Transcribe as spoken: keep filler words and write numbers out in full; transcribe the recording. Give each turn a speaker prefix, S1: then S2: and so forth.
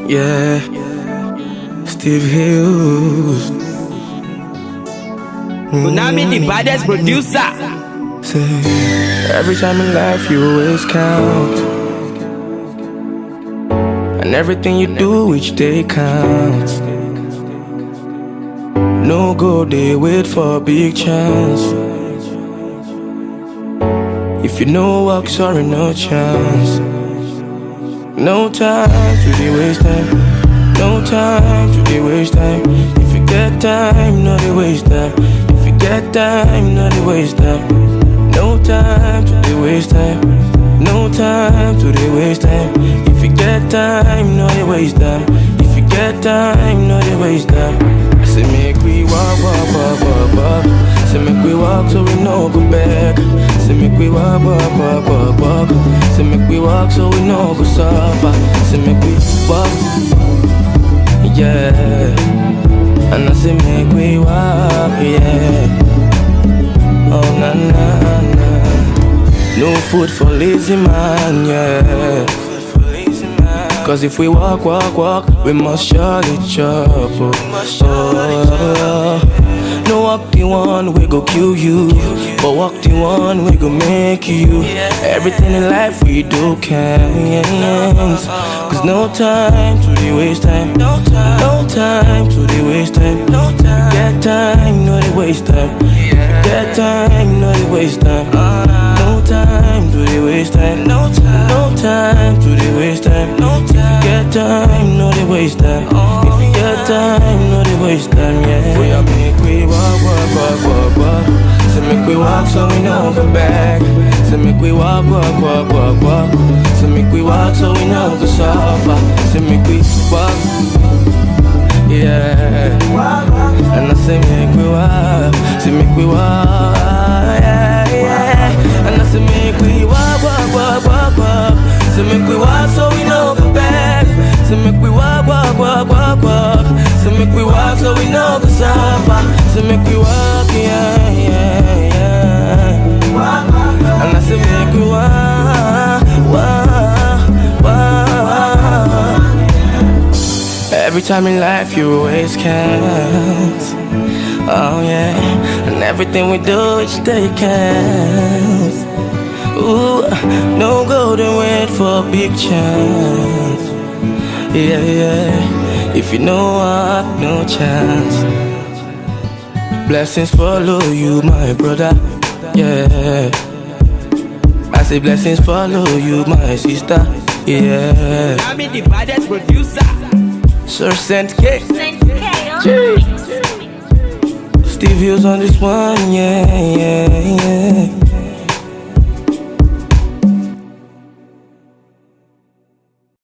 S1: Yeah, Steve Hughes.
S2: Konami, the baddest producer.
S1: Say, every time in life you always count, and everything you do each day counts. No go, they wait for a big chance. If you know work, sorry, no chance. No time to be waste time. No time to be waste time. If you get time, no they waste time. If you get time, no they waste time. No time to be waste time. No time to be waste time. If you get time, no they waste time. If you get time, no they waste time. I say make we walk, walk, walk, walk, walk. Say make we walk so we no go back. Say make we walk, walk, walk, walk, walk. Say make we walk so we no go suffer. Say make we walk, yeah. And I say make we walk, yeah. Oh na na na. No food for lazy man, yeah. Cause if we walk, walk, walk, we must surely chop. Oh, oh. No walk the one, we go kill you. But walk the one, we go make you. Everything in life we do counts. Cause no time to the waste time. No time to the waste time. Get time, no the waste time. Get time, no the waste time. No time to the waste time. No time to the waste time. If you get time, no the waste time. If you get time, no the waste time. Yeah. We are make we walk, walk, walk, walk, walk. So make we walk so we no go back. So make we walk, walk, walk, walk, walk. So make we walk so we no go suffer. So make we walk, yeah. And I say make we walk, say make we walk, yeah, yeah. And I say make we walk, walk, walk, walk, walk. So make we walk so we no go back. So make we walk, walk, walk, walk, walk. So make we walk so we no go suffer. So make we walk, yeah, yeah, yeah. And I say make we walk, walk, walk. Every time in life you always count. Oh yeah, and everything we do each day counts. Ooh, no golden wait for a big chance. Yeah, yeah, if you know what, no chance. Blessings follow you, my brother. Yeah, I say blessings follow you, my sister. Yeah,
S2: I'm the baddest producer.
S1: Sir Saint K.
S3: J.
S1: Steve Hughes on this one, yeah, yeah, yeah.